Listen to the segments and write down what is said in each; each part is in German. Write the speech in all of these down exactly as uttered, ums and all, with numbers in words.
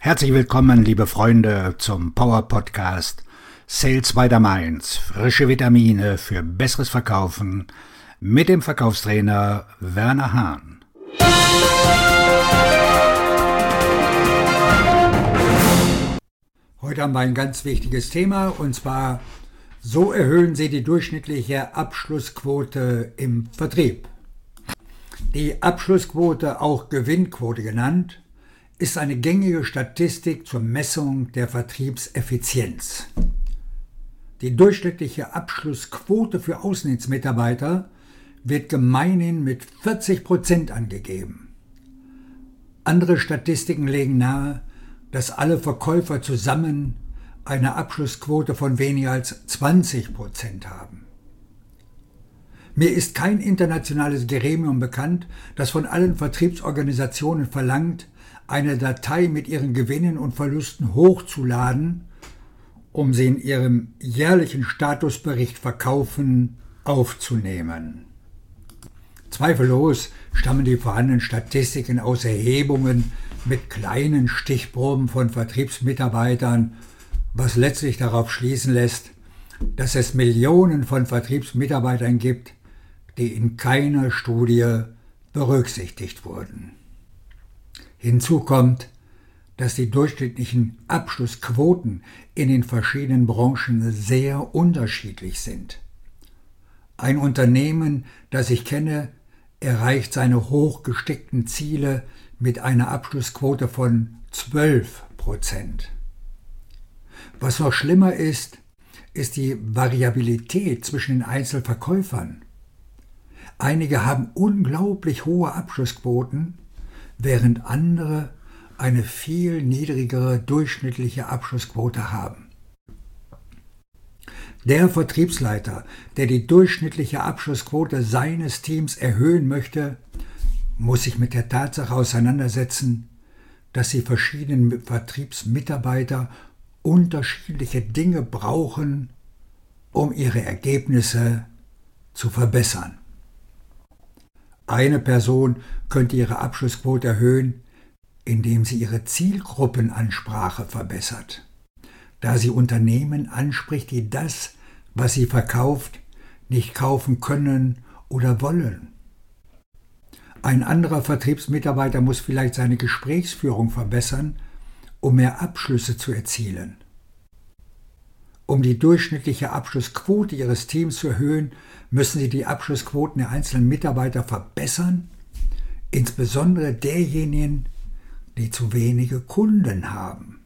Herzlich willkommen, liebe Freunde, zum Power Podcast Sales by the Mainz. Frische Vitamine für besseres Verkaufen mit dem Verkaufstrainer Werner Hahn. Heute haben wir ein ganz wichtiges Thema, und zwar: So erhöhen Sie die durchschnittliche Abschlussquote im Vertrieb. Die Abschlussquote, auch Gewinnquote genannt, ist eine gängige Statistik zur Messung der Vertriebseffizienz. Die durchschnittliche Abschlussquote für Außendienstmitarbeiter wird gemeinhin mit vierzig Prozent angegeben. Andere Statistiken legen nahe, dass alle Verkäufer zusammen eine Abschlussquote von weniger als zwanzig Prozent haben. Mir ist kein internationales Gremium bekannt, das von allen Vertriebsorganisationen verlangt, eine Datei mit ihren Gewinnen und Verlusten hochzuladen, um sie in ihrem jährlichen Statusbericht Verkaufen aufzunehmen. Zweifellos stammen die vorhandenen Statistiken aus Erhebungen mit kleinen Stichproben von Vertriebsmitarbeitern, was letztlich darauf schließen lässt, dass es Millionen von Vertriebsmitarbeitern gibt, die in keiner Studie berücksichtigt wurden. Hinzu kommt, dass die durchschnittlichen Abschlussquoten in den verschiedenen Branchen sehr unterschiedlich sind. Ein Unternehmen, das ich kenne, erreicht seine hochgesteckten Ziele mit einer Abschlussquote von zwölf Prozent. Was noch schlimmer ist, ist die Variabilität zwischen den Einzelverkäufern. Einige haben unglaublich hohe Abschlussquoten, während andere eine viel niedrigere durchschnittliche Abschlussquote haben. Der Vertriebsleiter, der die durchschnittliche Abschlussquote seines Teams erhöhen möchte, muss sich mit der Tatsache auseinandersetzen, dass die verschiedenen Vertriebsmitarbeiter unterschiedliche Dinge brauchen, um ihre Ergebnisse zu verbessern. Eine Person könnte ihre Abschlussquote erhöhen, indem sie ihre Zielgruppenansprache verbessert, da sie Unternehmen anspricht, die das, was sie verkauft, nicht kaufen können oder wollen. Ein anderer Vertriebsmitarbeiter muss vielleicht seine Gesprächsführung verbessern, um mehr Abschlüsse zu erzielen. Um die durchschnittliche Abschlussquote ihres Teams zu erhöhen, müssen sie die Abschlussquoten der einzelnen Mitarbeiter verbessern, insbesondere derjenigen, die zu wenige Kunden haben.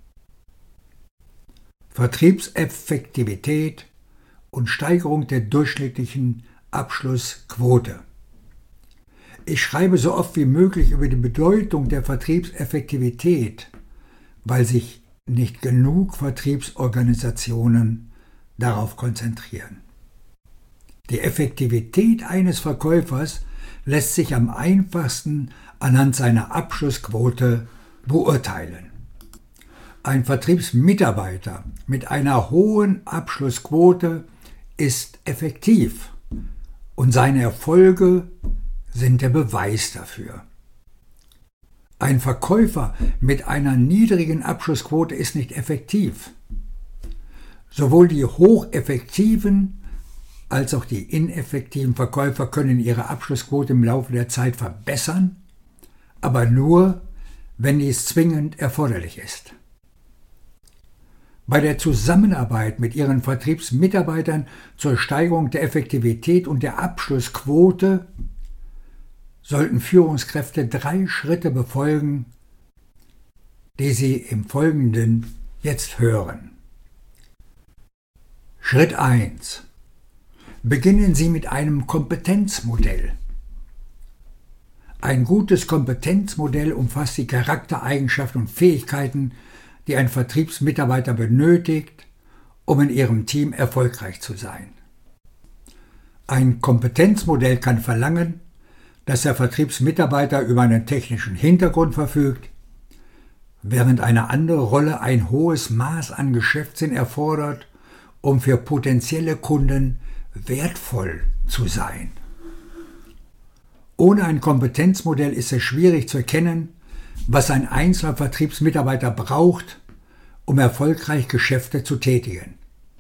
Vertriebseffektivität und Steigerung der durchschnittlichen Abschlussquote. Ich schreibe so oft wie möglich über die Bedeutung der Vertriebseffektivität, weil sich nicht genug Vertriebsorganisationen darauf konzentrieren. Die Effektivität eines Verkäufers lässt sich am einfachsten anhand seiner Abschlussquote beurteilen. Ein Vertriebsmitarbeiter mit einer hohen Abschlussquote ist effektiv, und seine Erfolge sind der Beweis dafür. Ein Verkäufer mit einer niedrigen Abschlussquote ist nicht effektiv. Sowohl die hocheffektiven als auch die ineffektiven Verkäufer können ihre Abschlussquote im Laufe der Zeit verbessern, aber nur, wenn dies zwingend erforderlich ist. Bei der Zusammenarbeit mit ihren Vertriebsmitarbeitern zur Steigerung der Effektivität und der Abschlussquote sollten Führungskräfte drei Schritte befolgen, die Sie im Folgenden jetzt hören. Schritt eins. Beginnen Sie mit einem Kompetenzmodell. Ein gutes Kompetenzmodell umfasst die Charaktereigenschaften und Fähigkeiten, die ein Vertriebsmitarbeiter benötigt, um in ihrem Team erfolgreich zu sein. Ein Kompetenzmodell kann verlangen, dass der Vertriebsmitarbeiter über einen technischen Hintergrund verfügt, während eine andere Rolle ein hohes Maß an Geschäftssinn erfordert, um für potenzielle Kunden wertvoll zu sein. Ohne ein Kompetenzmodell ist es schwierig zu erkennen, was ein einzelner Vertriebsmitarbeiter braucht, um erfolgreich Geschäfte zu tätigen.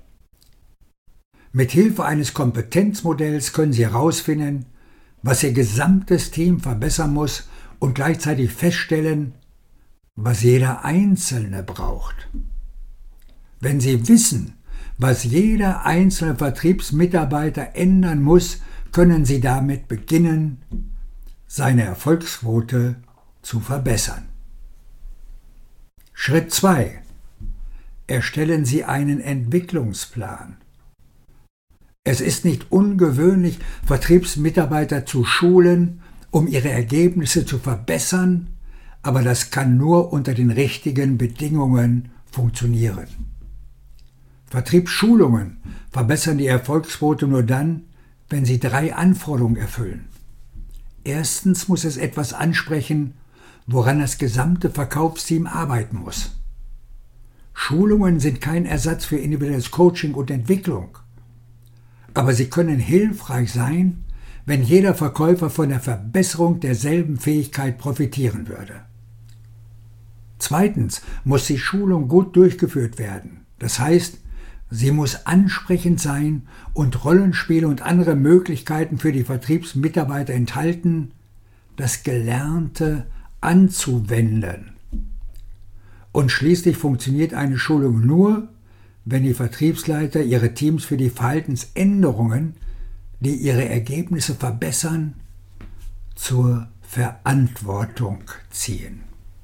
Mit Hilfe eines Kompetenzmodells können Sie herausfinden, was Ihr gesamtes Team verbessern muss und gleichzeitig feststellen, was jeder Einzelne braucht. Wenn Sie wissen, was jeder einzelne Vertriebsmitarbeiter ändern muss, können Sie damit beginnen, seine Erfolgsquote zu verbessern. Schritt zwei. Erstellen Sie einen Entwicklungsplan. Es ist nicht ungewöhnlich, Vertriebsmitarbeiter zu schulen, um ihre Ergebnisse zu verbessern, aber das kann nur unter den richtigen Bedingungen funktionieren. Vertriebsschulungen verbessern die Erfolgsquote nur dann, wenn sie drei Anforderungen erfüllen. Erstens muss es etwas ansprechen, woran das gesamte Verkaufsteam arbeiten muss. Schulungen sind kein Ersatz für individuelles Coaching und Entwicklung, aber sie können hilfreich sein, wenn jeder Verkäufer von der Verbesserung derselben Fähigkeit profitieren würde. Zweitens muss die Schulung gut durchgeführt werden. Das heißt, sie muss ansprechend sein und Rollenspiele und andere Möglichkeiten für die Vertriebsmitarbeiter enthalten, das Gelernte anzuwenden. Und schließlich funktioniert eine Schulung nur, wenn die Vertriebsleiter ihre Teams für die Verhaltensänderungen, die ihre Ergebnisse verbessern, zur Verantwortung ziehen.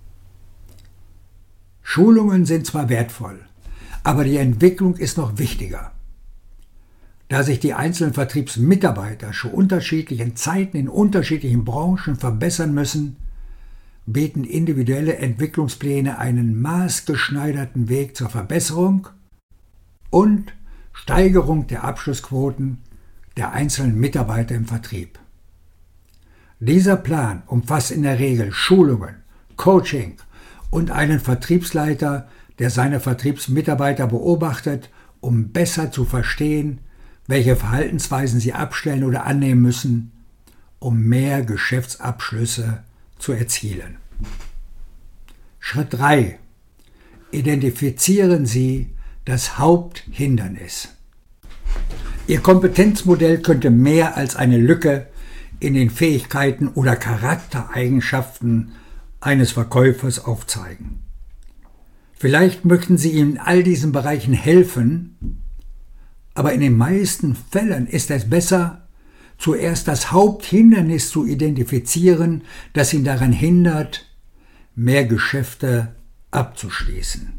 Schulungen sind zwar wertvoll, aber die Entwicklung ist noch wichtiger. Da sich die einzelnen Vertriebsmitarbeiter zu unterschiedlichen Zeiten in unterschiedlichen Branchen verbessern müssen, bieten individuelle Entwicklungspläne einen maßgeschneiderten Weg zur Verbesserung und Steigerung der Abschlussquoten der einzelnen Mitarbeiter im Vertrieb. Dieser Plan umfasst in der Regel Schulungen, Coaching und einen Vertriebsleiter, der seine Vertriebsmitarbeiter beobachtet, um besser zu verstehen, welche Verhaltensweisen sie abstellen oder annehmen müssen, um mehr Geschäftsabschlüsse zu erzielen. Schritt drei. Identifizieren Sie das Haupthindernis. Ihr Kompetenzmodell könnte mehr als eine Lücke in den Fähigkeiten oder Charaktereigenschaften eines Verkäufers aufzeigen. Vielleicht möchten Sie ihm in all diesen Bereichen helfen, aber in den meisten Fällen ist es besser, zuerst das Haupthindernis zu identifizieren, das ihn daran hindert, mehr Geschäfte abzuschließen.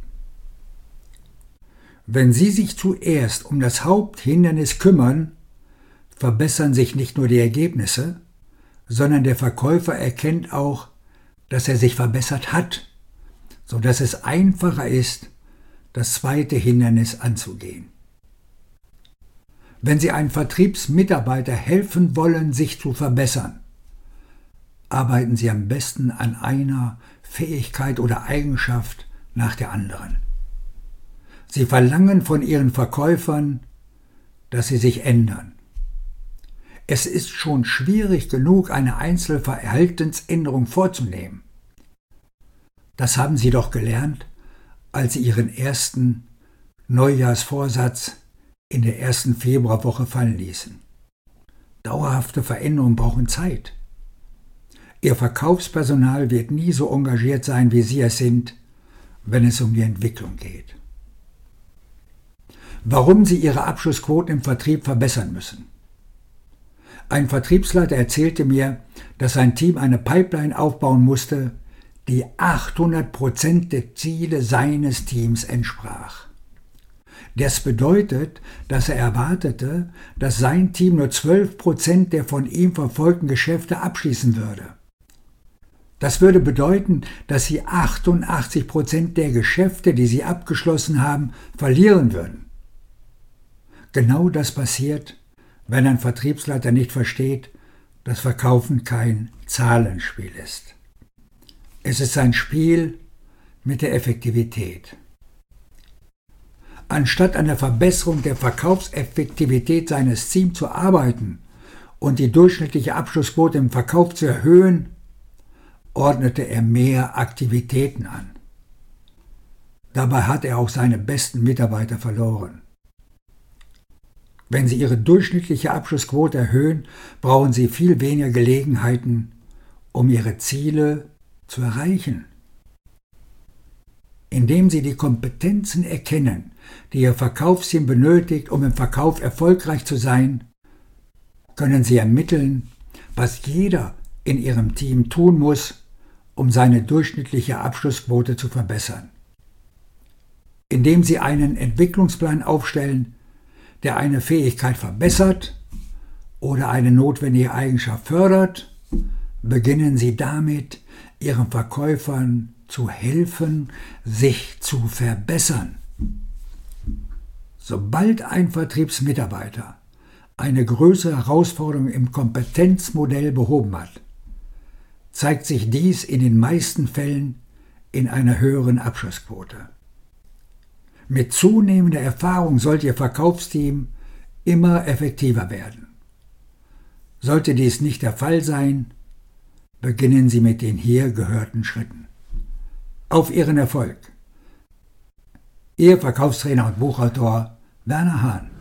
Wenn Sie sich zuerst um das Haupthindernis kümmern, verbessern sich nicht nur die Ergebnisse, sondern der Verkäufer erkennt auch, dass er sich verbessert hat, sodass es einfacher ist, das zweite Hindernis anzugehen. Wenn Sie einem Vertriebsmitarbeiter helfen wollen, sich zu verbessern, arbeiten Sie am besten an einer Fähigkeit oder Eigenschaft nach der anderen. Sie verlangen von Ihren Verkäufern, dass sie sich ändern. Es ist schon schwierig genug, eine Einzelverhaltensänderung vorzunehmen. Das haben Sie doch gelernt, als Sie Ihren ersten Neujahrsvorsatz in der ersten Februarwoche fallen ließen. Dauerhafte Veränderungen brauchen Zeit. Ihr Verkaufspersonal wird nie so engagiert sein, wie Sie es sind, wenn es um die Entwicklung geht. Warum Sie Ihre Abschlussquoten im Vertrieb verbessern müssen. Ein Vertriebsleiter erzählte mir, dass sein Team eine Pipeline aufbauen musste, die achthundert Prozent der Ziele seines Teams entsprach. Das bedeutet, dass er erwartete, dass sein Team nur zwölf Prozent der von ihm verfolgten Geschäfte abschließen würde. Das würde bedeuten, dass sie achtundachtzig Prozent der Geschäfte, die sie abgeschlossen haben, verlieren würden. Genau das passiert, wenn ein Vertriebsleiter nicht versteht, dass Verkaufen kein Zahlenspiel ist. Es ist ein Spiel mit der Effektivität. Anstatt an der Verbesserung der Verkaufseffektivität seines Teams zu arbeiten und die durchschnittliche Abschlussquote im Verkauf zu erhöhen, ordnete er mehr Aktivitäten an. Dabei hat er auch seine besten Mitarbeiter verloren. Wenn Sie Ihre durchschnittliche Abschlussquote erhöhen, brauchen Sie viel weniger Gelegenheiten, um Ihre Ziele zu erreichen. Indem Sie die Kompetenzen erkennen, die Ihr Verkaufsteam benötigt, um im Verkauf erfolgreich zu sein, können Sie ermitteln, was jeder in Ihrem Team tun muss, um seine durchschnittliche Abschlussquote zu verbessern. Indem Sie einen Entwicklungsplan aufstellen, der eine Fähigkeit verbessert oder eine notwendige Eigenschaft fördert, beginnen Sie damit, Ihren Verkäufern zu helfen, sich zu verbessern. Sobald ein Vertriebsmitarbeiter eine größere Herausforderung im Kompetenzmodell behoben hat, zeigt sich dies in den meisten Fällen in einer höheren Abschlussquote. Mit zunehmender Erfahrung sollte Ihr Verkaufsteam immer effektiver werden. Sollte dies nicht der Fall sein, beginnen Sie mit den hier gehörten Schritten. Auf Ihren Erfolg. Ihr Verkaufstrainer und Buchautor Werner Hahn.